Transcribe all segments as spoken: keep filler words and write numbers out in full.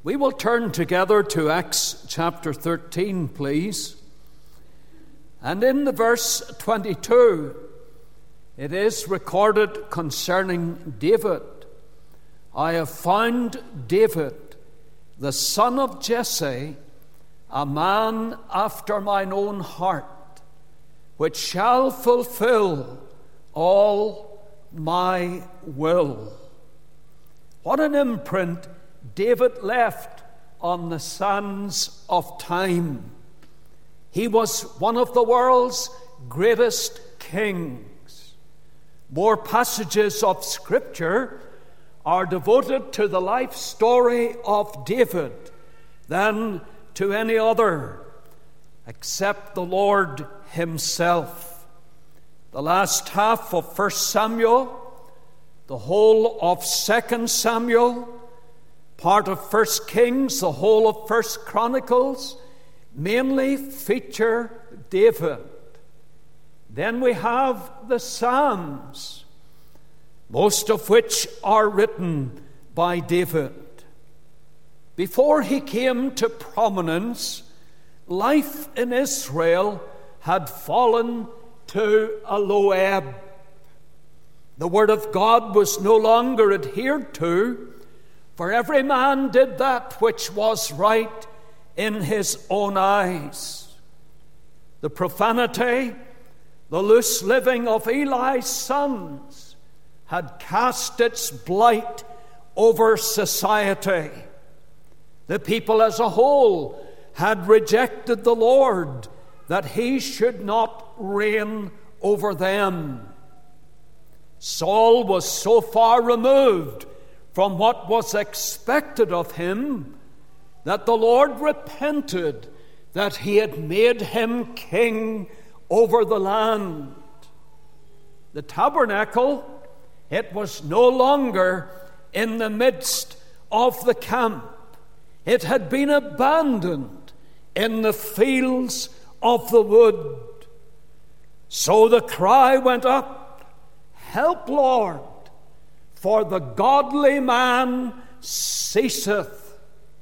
We will turn together to Acts chapter thirteen, please. And in the verse twenty-two, it is recorded concerning David, I have found David, the son of Jesse, a man after mine own heart, which shall fulfill all my will. What an imprint David left on the sands of time. He was one of the world's greatest kings. More passages of Scripture are devoted to the life story of David than to any other, except the Lord himself. The last half of First Samuel, the whole of Second Samuel, part of First Kings, the whole of First Chronicles, mainly feature David. Then we have the Psalms, most of which are written by David. Before he came to prominence, life in Israel had fallen to a low ebb. The Word of God was no longer adhered to, for every man did that which was right in his own eyes. The profanity, the loose living of Eli's sons had cast its blight over society. The people as a whole had rejected the Lord, that he should not reign over them. Saul was so far removed from what was expected of him that the Lord repented that he had made him king over the land. The tabernacle, it was no longer in the midst of the camp. It had been abandoned in the fields of the wood. So the cry went up, help, Lord, for the godly man ceaseth.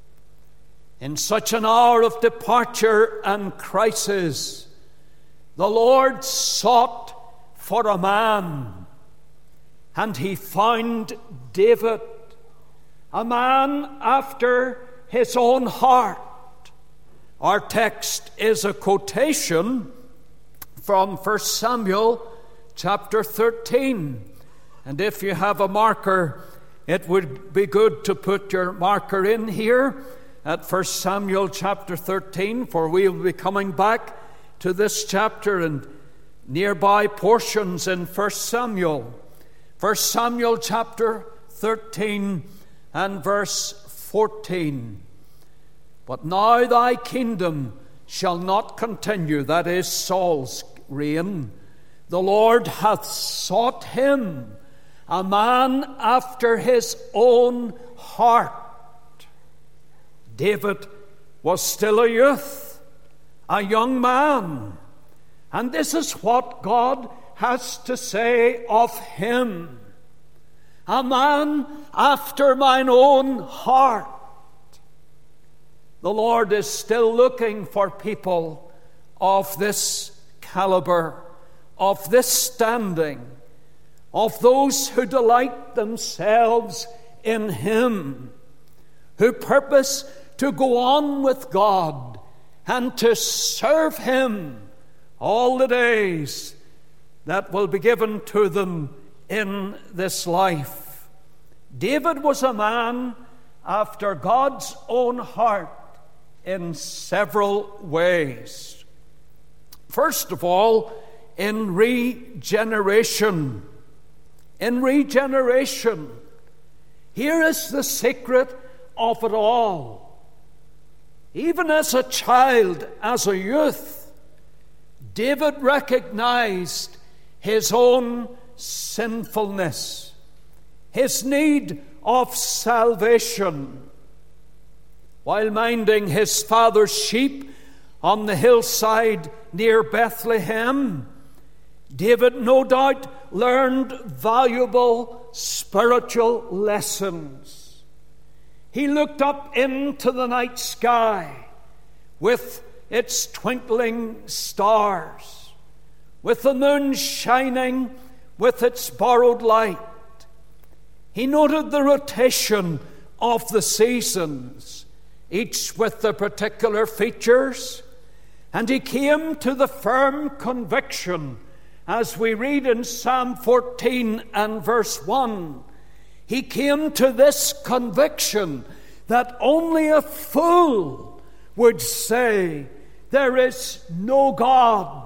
In such an hour of departure and crisis, the Lord sought for a man, and he found David, a man after his own heart. Our text is a quotation from First Samuel chapter thirteen. And if you have a marker, it would be good to put your marker in here at First Samuel chapter thirteen, for we will be coming back to this chapter and nearby portions in First Samuel. First Samuel chapter thirteen and verse fourteen. But now thy kingdom shall not continue, that is Saul's reign. The Lord hath sought him, a man after his own heart. David was still a youth, a young man. And this is what God has to say of him. A man after mine own heart. The Lord is still looking for people of this caliber, of this standing, of those who delight themselves in him, who purpose to go on with God and to serve him all the days that will be given to them in this life. David was a man after God's own heart in several ways. First of all, in regeneration. In regeneration. Here is the secret of it all. Even as a child, as a youth, David recognized his own sinfulness, his need of salvation. While minding his father's sheep on the hillside near Bethlehem, David no doubt learned valuable spiritual lessons. he looked up into the night sky with its twinkling stars, with the moon shining with its borrowed light. He noted the rotation of the seasons, each with their particular features, and he came to the firm conviction, as we read in Psalm fourteen and verse one, he came to this conviction that only a fool would say, there is no God.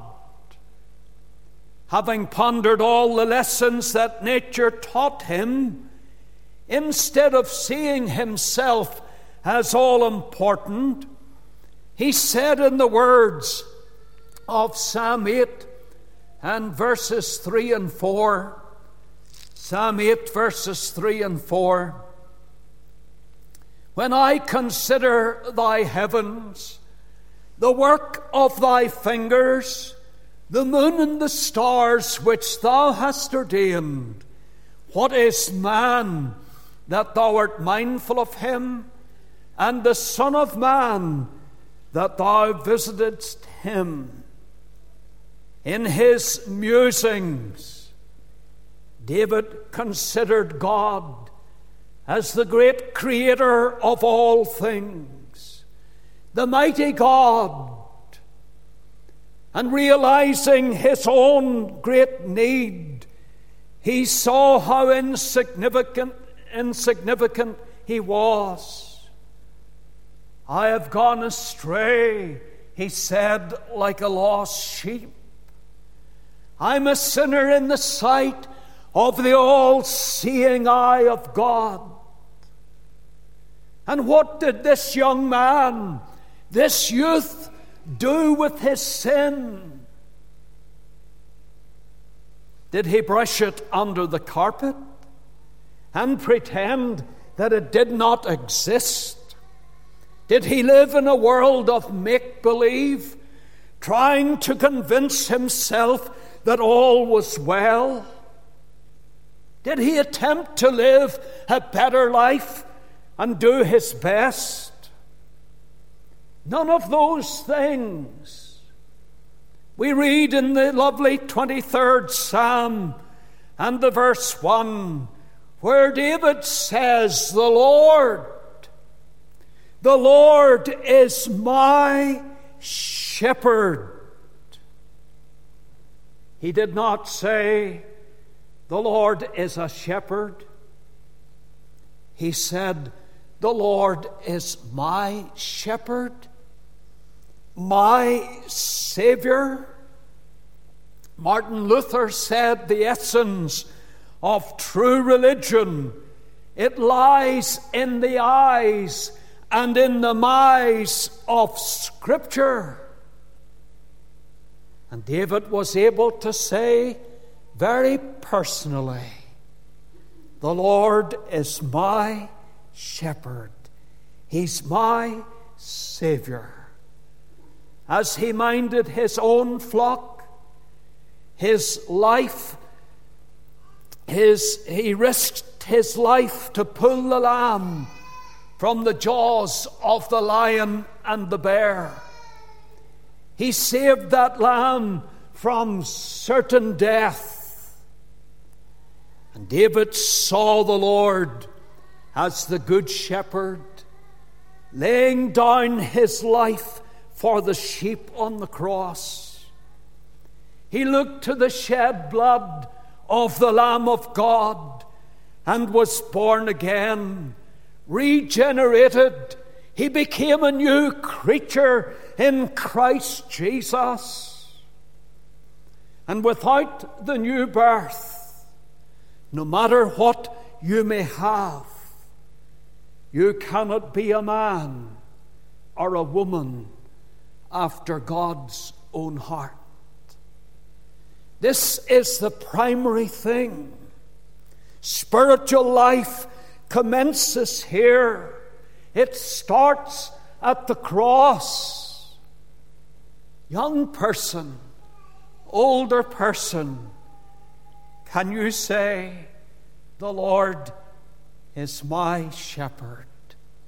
Having pondered all the lessons that nature taught him, instead of seeing himself as all important, he said in the words of Psalm eight and verses three and four, Psalm eight verses three and four, when I consider thy heavens, the work of thy fingers, the moon and the stars which thou hast ordained, what is man that thou art mindful of him, and the Son of Man that thou visitedst him? In his musings, David considered God as the great creator of all things, the mighty God, and realizing his own great need, he saw how insignificant, insignificant he was. I have gone astray, he said, like a lost sheep. I'm a sinner in the sight of the all-seeing eye of God. And what did this young man, this youth, do with his sin? Did he brush it under the carpet and pretend that it did not exist? Did he live in a world of make-believe, trying to convince himself that all was well? Did he attempt to live a better life and do his best? None of those things. We read in the lovely twenty-third Psalm and the verse one, where David says, the Lord, the Lord is my shepherd. He did not say, the Lord is a shepherd. He said, the Lord is my shepherd, my Savior. Martin Luther said the essence of true religion, it lies in the eyes and in the eyes of Scripture. And David was able to say very personally, the Lord is my shepherd. He's my Savior. As he minded his own flock, his life, his, he risked his life to pull the lamb from the jaws of the lion and the bear. He saved that lamb from certain death. And David saw the Lord as the good shepherd, laying down his life for the sheep on the cross. He looked to the shed blood of the Lamb of God and was born again, regenerated. He became a new creature in Christ Jesus. And without the new birth, no matter what you may have, you cannot be a man or a woman after God's own heart. This is the primary thing. Spiritual life commences here. It starts at the cross. Young person, older person, can you say, the Lord is my shepherd?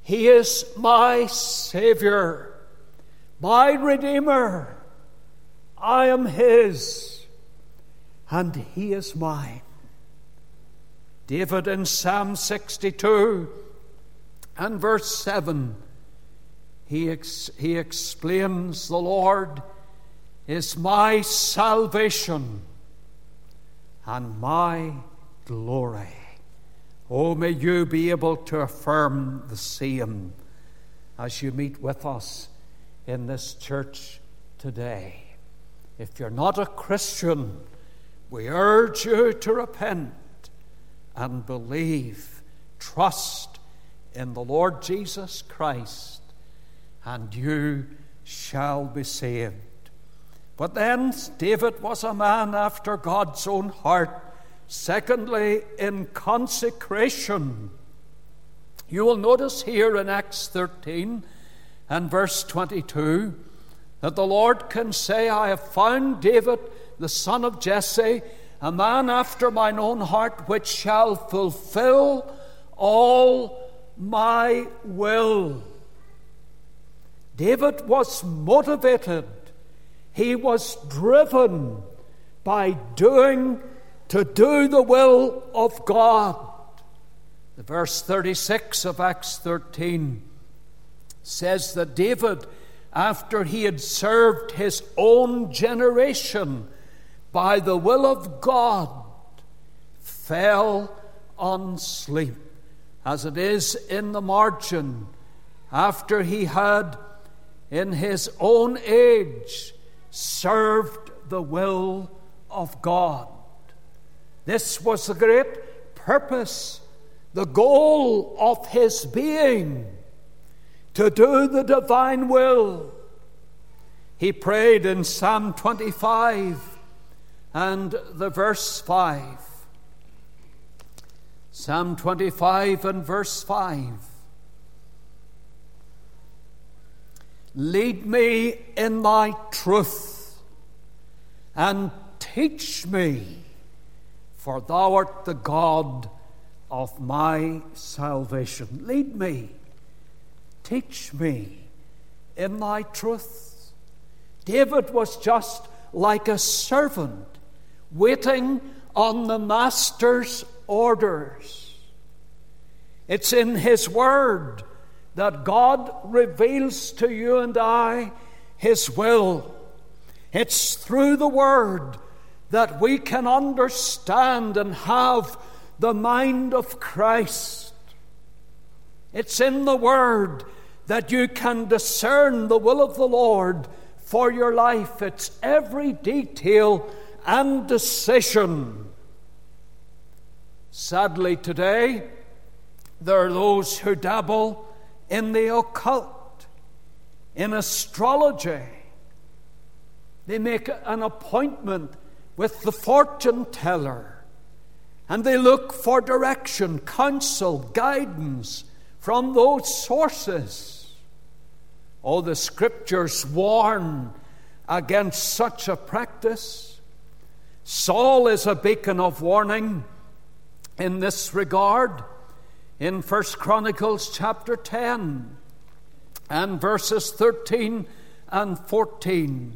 He is my Savior, my Redeemer. I am His, and He is mine. David in Psalm sixty-two and verse seven, he, ex- he explains, the Lord is my salvation and my glory. Oh, may you be able to affirm the same as you meet with us in this church today. If you're not a Christian, we urge you to repent and believe, trust in the Lord Jesus Christ, and you shall be saved. But then David was a man after God's own heart. Secondly, in consecration. You will notice here in Acts thirteen and verse twenty-two that the Lord can say, I have found David, the son of Jesse, a man after mine own heart, which shall fulfill all my will. David was motivated. He was driven by doing to do the will of God. The verse thirty-six of Acts thirteen says that David, after he had served his own generation by the will of God, fell on sleep. As it is in the margin, after he had in his own age served the will of God. This was the great purpose, the goal of his being, to do the divine will. He prayed in Psalm twenty-five and the verse five. Psalm twenty-five and verse five. Lead me in thy truth, and teach me, for thou art the God of my salvation. Lead me, teach me in thy truth. David was just like a servant waiting on the master's orders. It's in his word that God reveals to you and I His will. It's through the word that we can understand and have the mind of Christ. It's in the word that you can discern the will of the Lord for your life. It's every detail and decision. Sadly today, there are those who dabble in the occult, in astrology. They make an appointment with the fortune teller, and they look for direction, counsel, guidance from those sources. Oh, the Scriptures warn against such a practice. Saul is a beacon of warning in this regard. In First Chronicles chapter ten and verses thirteen and fourteen.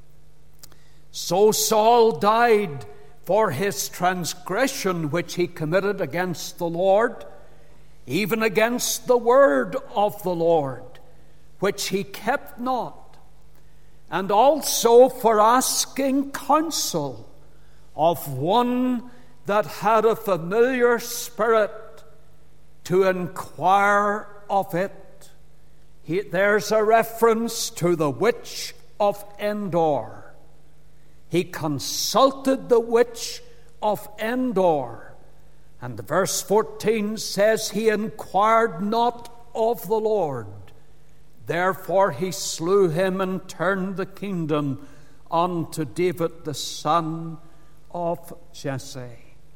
So Saul died for his transgression which he committed against the Lord, even against the word of the Lord, which he kept not, and also for asking counsel of one that had a familiar spirit to inquire of it. He, there's a reference to the witch of Endor. He consulted the witch of Endor. And the verse fourteen says, he inquired not of the Lord. Therefore he slew him and turned the kingdom unto David the son of Jesse.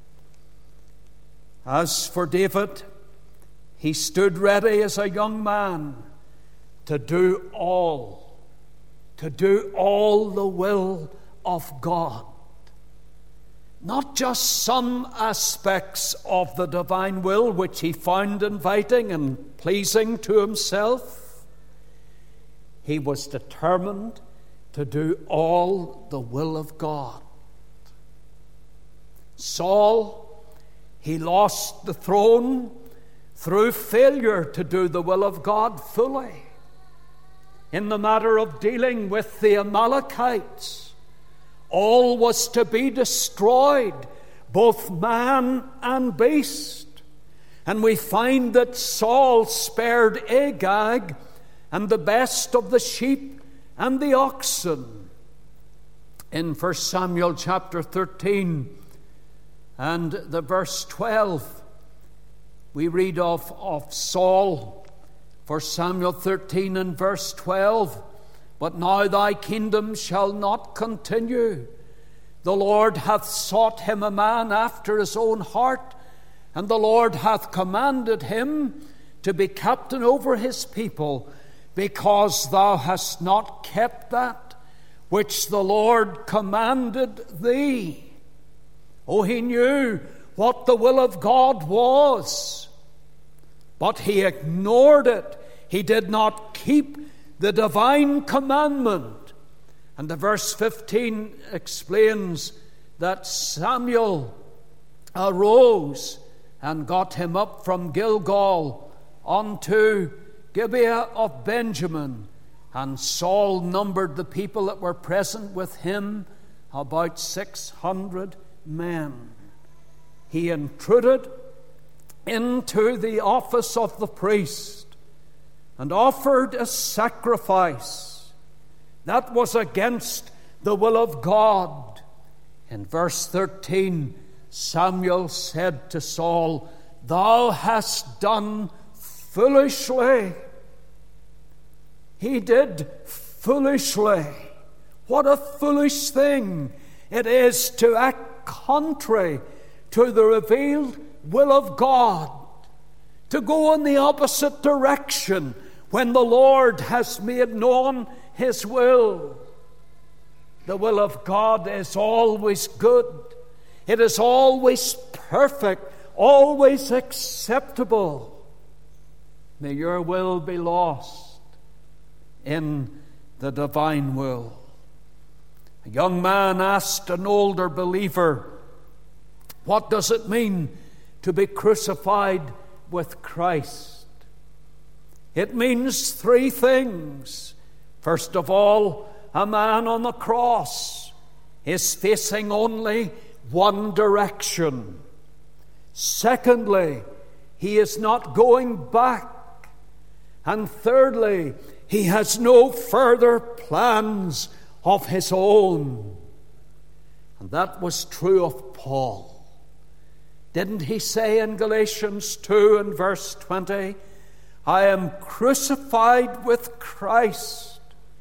As for David, he stood ready as a young man to do all, to do all the will of God. not just some aspects of the divine will which he found inviting and pleasing to himself. He was determined to do all the will of God. Saul, he lost the throne through failure to do the will of God fully. In the matter of dealing with the Amalekites, all was to be destroyed, both man and beast. And we find that Saul spared Agag and the best of the sheep and the oxen. In First Samuel chapter thirteen and the verse twelve, we read of, of Saul, First Samuel thirteen and verse twelve. But now thy kingdom shall not continue. The Lord hath sought him a man after his own heart, and the Lord hath commanded him to be captain over his people, because thou hast not kept that which the Lord commanded thee. Oh, he knew what the will of God was, but he ignored it. He did not keep the divine commandment. And the verse fifteen explains that Samuel arose and got him up from Gilgal unto Gibeah of Benjamin. And Saul numbered the people that were present with him about six hundred men. He intruded into the office of the priest and offered a sacrifice that was against the will of God. In verse thirteen, Samuel said to Saul, "Thou hast done foolishly." He did foolishly. What a foolish thing it is to act contrary to the revealed will of God, to go in the opposite direction when the Lord has made known his will. The will of God is always good. It is always perfect, always acceptable. May your will be lost in the divine will. A young man asked an older believer, "What does it mean to be crucified with Christ?" It means three things. First of all, a man on the cross is facing only one direction. Secondly, he is not going back. And thirdly, he has no further plans of his own. And that was true of Paul. Didn't he say in Galatians two and verse twenty, "I am crucified with Christ,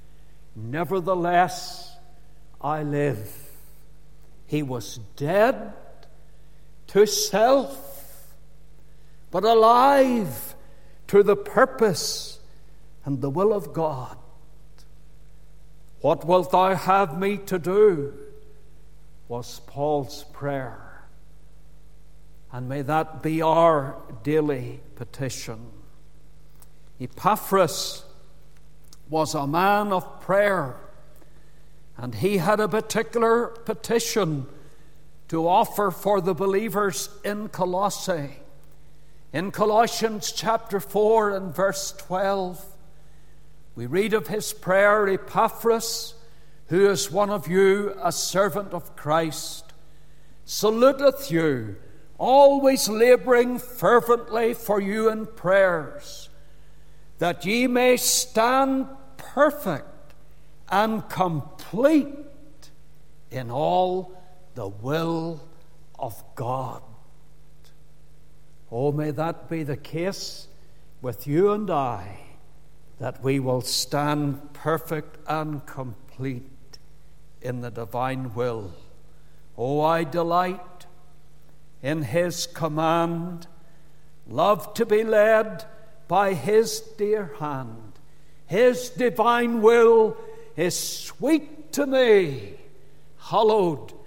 nevertheless I live." He was dead to self, but alive to the purpose and the will of God. "What wilt thou have me to do?" was Paul's prayer. And may that be our daily petition. Epaphras was a man of prayer, and he had a particular petition to offer for the believers in Colossae. In Colossians chapter four and verse twelve, we read of his prayer, "Epaphras, who is one of you, a servant of Christ, saluteth you, always laboring fervently for you in prayers, that ye may stand perfect and complete in all the will of God." Oh, may that be the case with you and I, that we will stand perfect and complete in the divine will. Oh, I delight in his command, love to be led by his dear hand. His divine will is sweet to me, hallowed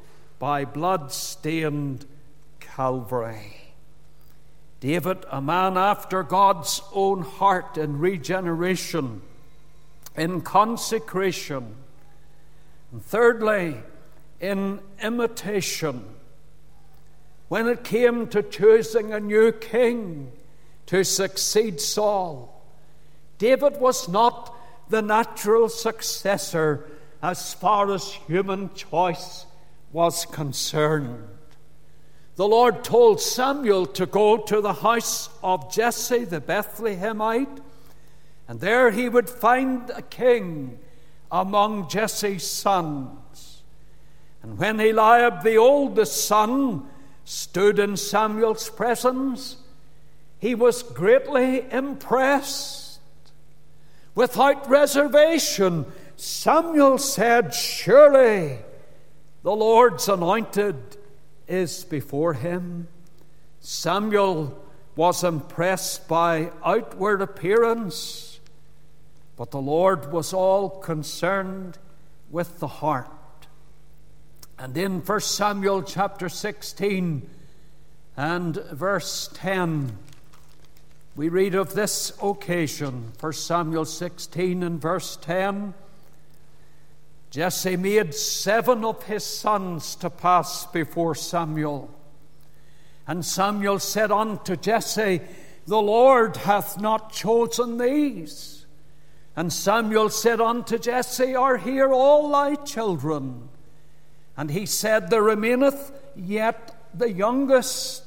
by blood-stained Calvary. David, a man after God's own heart in regeneration, in consecration, and thirdly, in imitation. When it came to choosing a new king to succeed Saul, David was not the natural successor as far as human choice was concerned. The Lord told Samuel to go to the house of Jesse the Bethlehemite, and there he would find a king among Jesse's sons. And when Eliab, the oldest son, stood in Samuel's presence, he was greatly impressed. Without reservation, Samuel said, "Surely the Lord's anointed is before him." Samuel was impressed by outward appearance, but the Lord was all concerned with the heart. And in First Samuel chapter sixteen and verse ten, we read of this occasion. First Samuel sixteen and verse ten. Jesse made seven of his sons to pass before Samuel. And Samuel said unto Jesse, "The Lord hath not chosen these." And Samuel said unto Jesse, "Are here all thy children?" And he said, "There remaineth yet the youngest."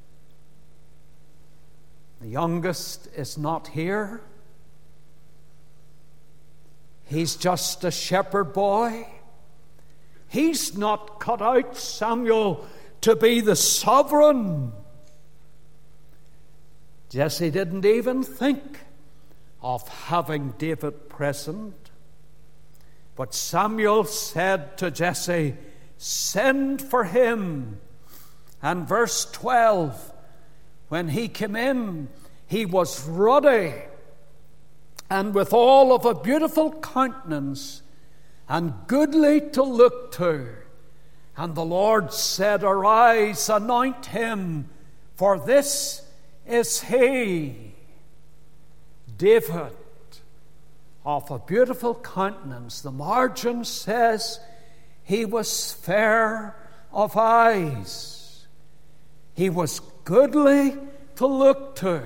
The youngest is not here. He's just a shepherd boy. He's not cut out, Samuel, to be the sovereign. Jesse didn't even think of having David present. But Samuel said to Jesse, "Send for him." And verse twelve, when he came in, he was ruddy and with all of a beautiful countenance, and goodly to look to. And the Lord said, "Arise, anoint him, for this is he." David, of a beautiful countenance. The margin says he was fair of eyes. He was goodly to look to.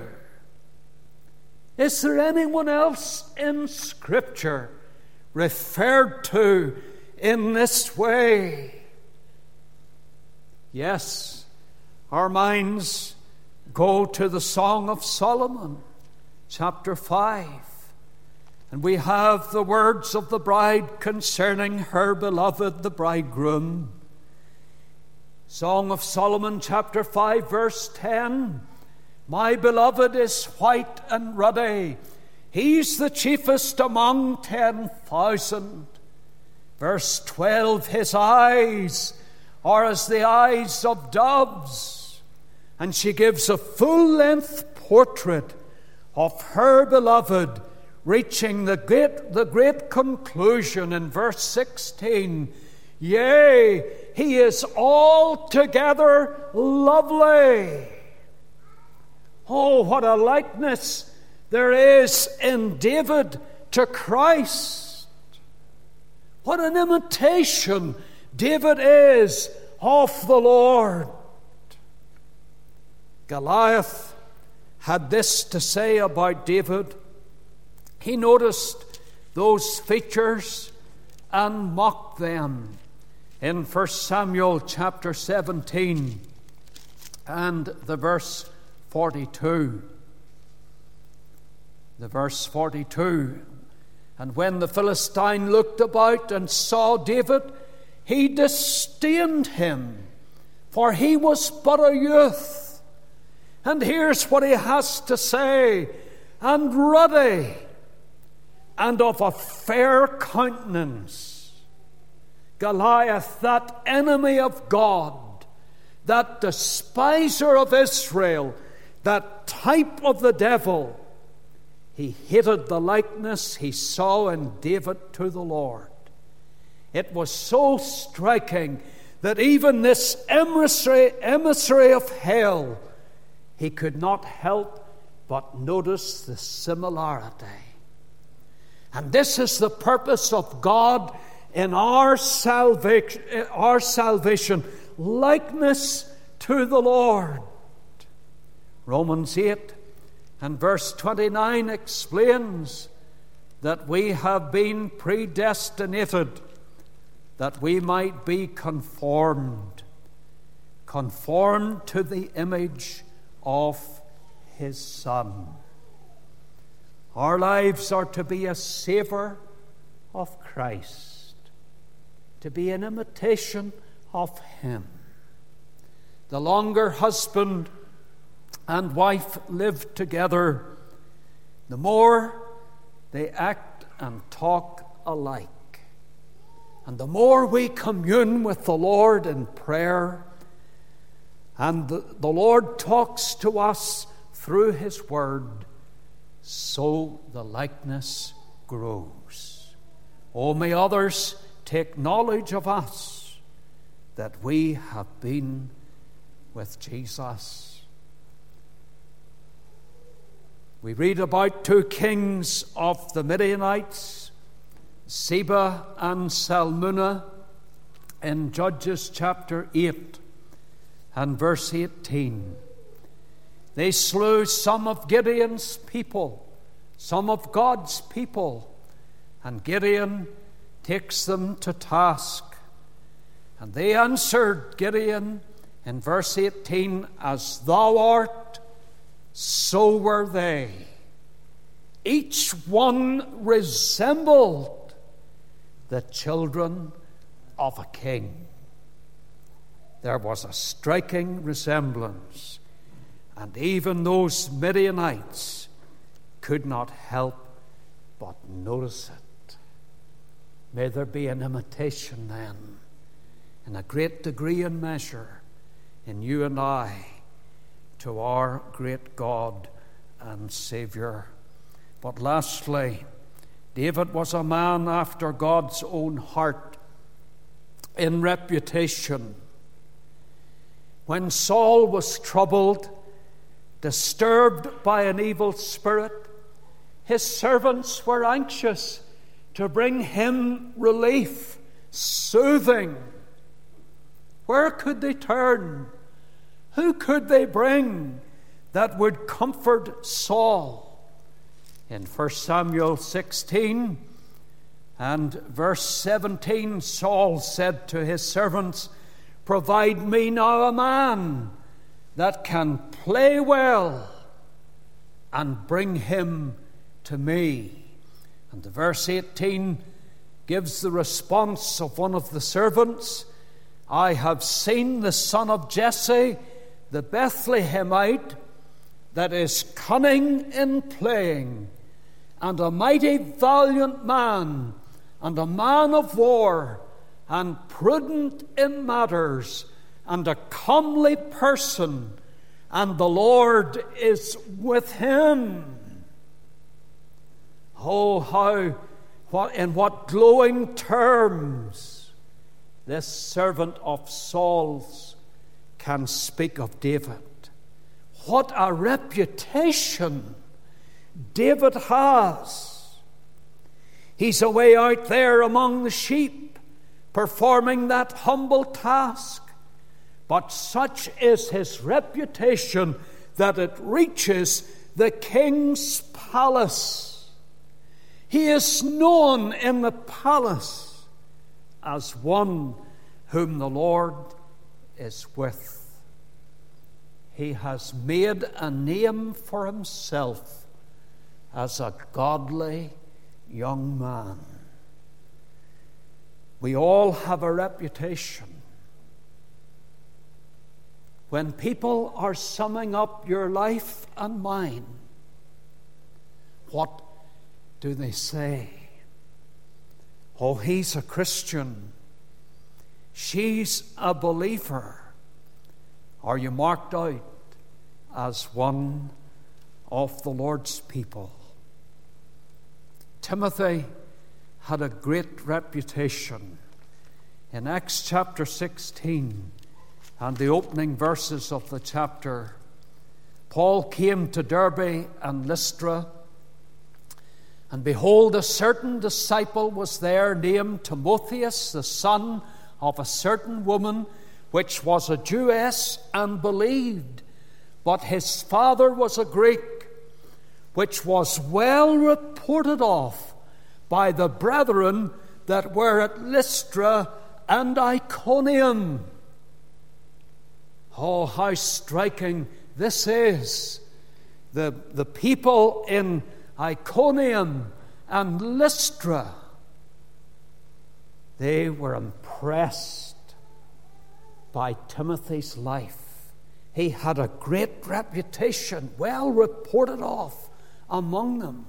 Is there anyone else in Scripture referred to in this way? Yes, our minds go to the Song of Solomon, chapter five. And we have the words of the bride concerning her beloved, the bridegroom. Song of Solomon, chapter five, verse ten. My beloved is white and ruddy. He's the chiefest among ten thousand. Verse twelve, his eyes are as the eyes of doves. And she gives a full-length portrait of her beloved, reaching the great, the great conclusion in verse sixteen. Yea, he is altogether lovely. Oh, what a likeness there is in David to Christ. What an imitation David is of the Lord. Goliath had this to say about David. He noticed those features and mocked them in First Samuel chapter seventeen and the verse forty-two. The verse forty-two. And when the Philistine looked about and saw David, he disdained him, for he was but a youth. And here's what he has to say: and ruddy, and of a fair countenance. Goliath, that enemy of God, that despiser of Israel, that type of the devil, he hated the likeness he saw in David to the Lord. It was so striking that even this emissary, emissary of hell, he could not help but notice the similarity. And this is the purpose of God in our salvation, our salvation, likeness to the Lord. Romans eight and verse twenty-nine explains that we have been predestinated that we might be conformed, conformed to the image of His Son. Our lives are to be a savour of Christ, to be an imitation of Him. The longer husband and wife live together, the more they act and talk alike. And the more we commune with the Lord in prayer, and the, the Lord talks to us through His Word, so the likeness grows. Oh, may others take knowledge of us that we have been with Jesus. We read about two kings of the Midianites, Seba and Salmunna, in Judges chapter eight and verse eighteen. They slew some of Gideon's people, some of God's people, and Gideon takes them to task. And they answered Gideon in verse eighteen, "As thou art, so were they. Each one resembled the children of a king." There was a striking resemblance, and even those Midianites could not help but notice it. May there be an imitation then, in a great degree and measure, in you and I, to our great God and Saviour. But lastly, David was a man after God's own heart in reputation. When Saul was troubled, disturbed by an evil spirit, his servants were anxious to bring him relief, soothing. Where could they turn? Who could they bring that would comfort Saul? In First Samuel sixteen and verse seventeen, Saul said to his servants, "Provide me now a man that can play well, and bring him to me." And the verse eighteen gives the response of one of the servants, "I have seen the son of Jesse, the Bethlehemite, that is cunning in playing, and a mighty valiant man, and a man of war, and prudent in matters, and a comely person, and the Lord is with him." Oh, how, what, in what glowing terms this servant of Saul's can speak of David. What a reputation David has. He's away out there among the sheep, performing that humble task. But such is his reputation that it reaches the king's palace. He is known in the palace as one whom the Lord is with. He has made a name for himself as a godly young man. We all have a reputation. When people are summing up your life and mine, what do they say? Oh, he's a Christian. She's a believer. Are you marked out as one of the Lord's people? Timothy had a great reputation. In Acts chapter sixteen and the opening verses of the chapter, Paul came to Derbe and Lystra, and behold, a certain disciple was there named Timotheus, the son of a certain woman, which was a Jewess and believed, but his father was a Greek, which was well reported of by the brethren that were at Lystra and Iconium. Oh, how striking this is. The, the people in Iconium and Lystra, they were impressed by Timothy's life. He had a great reputation, well reported of among them.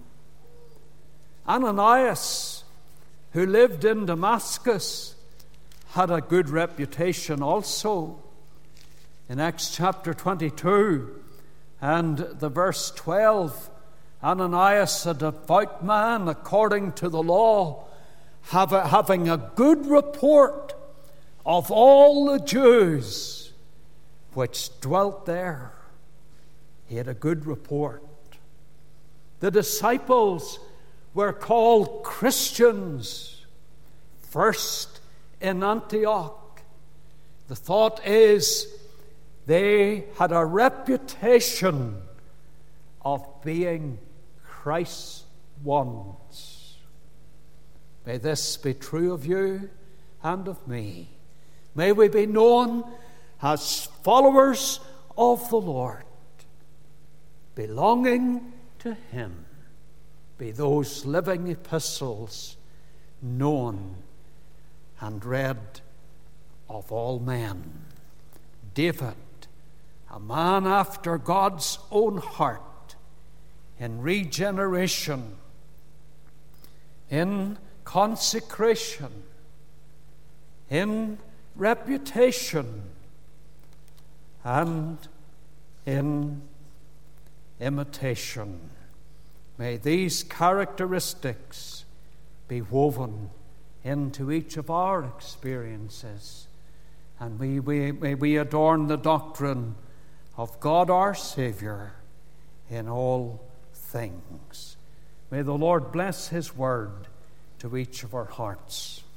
Ananias, who lived in Damascus, had a good reputation also. In Acts chapter twenty-two and the verse twelve, Ananias, a devout man according to the law, have a, having a good report of all the Jews which dwelt there. He had a good report. The disciples were called Christians first in Antioch. The thought is they had a reputation of being Christ's ones. May this be true of you and of me. May we be known as followers of the Lord, belonging to Him. Be those living epistles known and read of all men. David, a man after God's own heart, in regeneration, in consecration, in reputation, and in imitation. May these characteristics be woven into each of our experiences, and may we, may we adorn the doctrine of God our Savior in all things. May the Lord bless His word to each of our hearts.